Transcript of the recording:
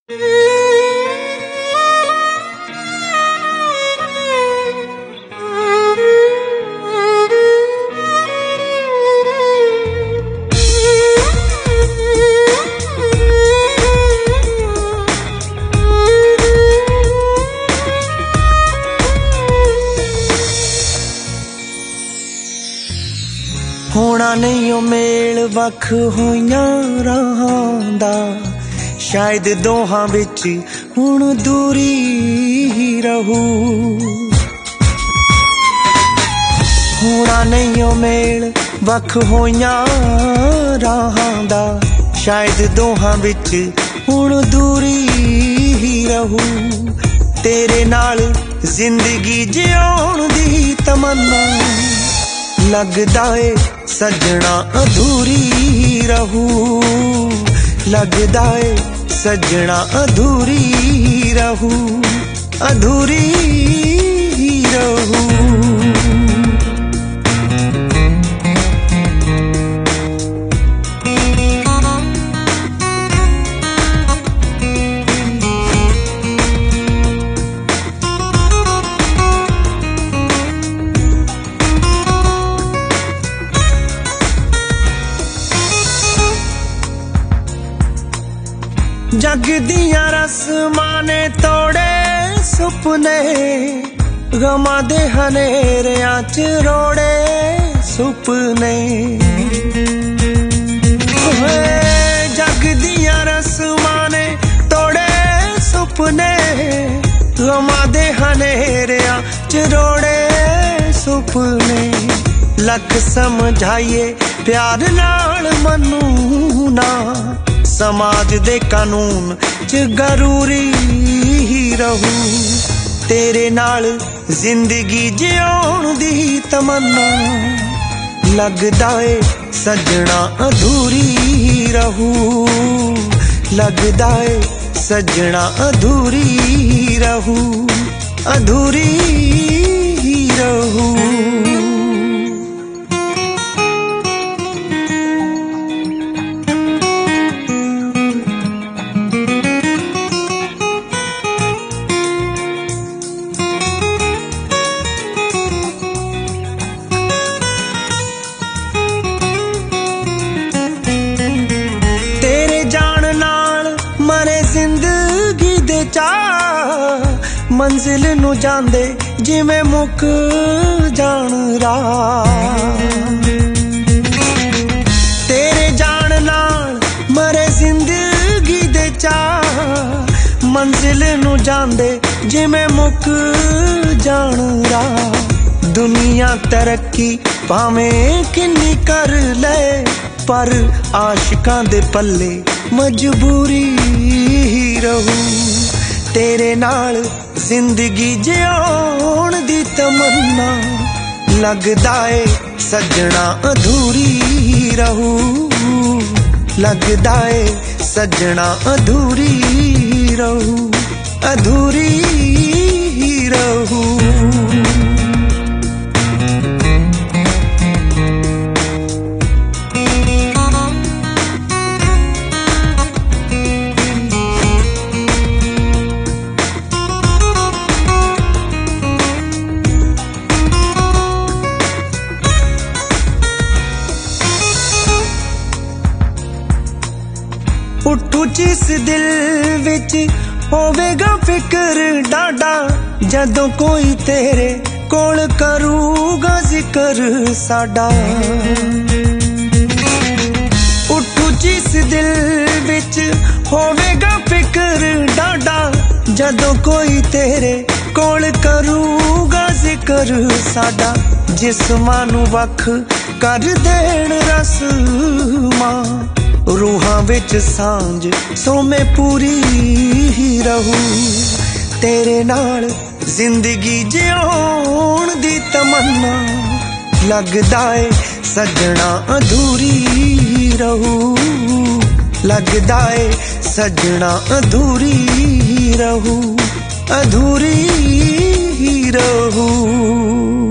होना नहीं ओ मेल वख होइयां राहां दा शायद दोहां विच हुण दूरी ही रहू। होना नहीं ओ मेल वख होइयां राहां दा शायद दोहां विच हुण दूरी ही रहू। तेरे नाल जिंदगी जिउण दी तमन्ना लगदा ए सजना अधूरी रहू। लगदा ए सजना अधूरी रहू, अधूरी रहू। जग दियां रस्मां ने तोड़े सुपने, गमां दे हनेरियां च रोड़े सुपने। जग दियां रस्मां ने तोड़े सुपने, गमां दे हनेरियां च रोड़े सुपने। लख समझाइए प्यार नाल मनु ना, समाज दे कानून च गरूरी ही रहू। तेरे नाल जिंदगी जिउण दी तमन्ना लगदा ए सजना अधूरी रहू। लगदा ए सजना अधूरी रहू, अधूरी रहू। जिंदगी दे चाह मंजिल नू जांदे जिवें मुक जान राह। तेरे जान नाल मरे जिंदगी दे चाह मंजिल नू जांदे जिवें मुक जान राह। दुनिया तरक्की भावें किन्नी कर ले, पर आशिकां दे पल्ले मजबूरी ही रहू। तेरे नाल जिंदगी जिउण दी तमन्ना लगदा ए सजना अधूरी रहू। लगदा ए सजना अधूरी रहू, अधूरी रहू। उठू जिस दिल विच होवेगा फिक्र डाडा, जदों कोई तेरे कोल करूगा जिक्र साडा। उठू जिस दिल विच होवेगा फिक्र डाडा, जदों कोई तेरे कोल करूगा जिक्र साडा। जिस्मां नू वख कर देण रस्मां, रूहां विच सांझ सोमे पूरी ही रहू। तेरे नाल जिंदगी जिउण दी तमन्ना लगदा ए सजना अधूरी रहू। लगदा ए सजना अधूरी रहू, अधूरी रहू।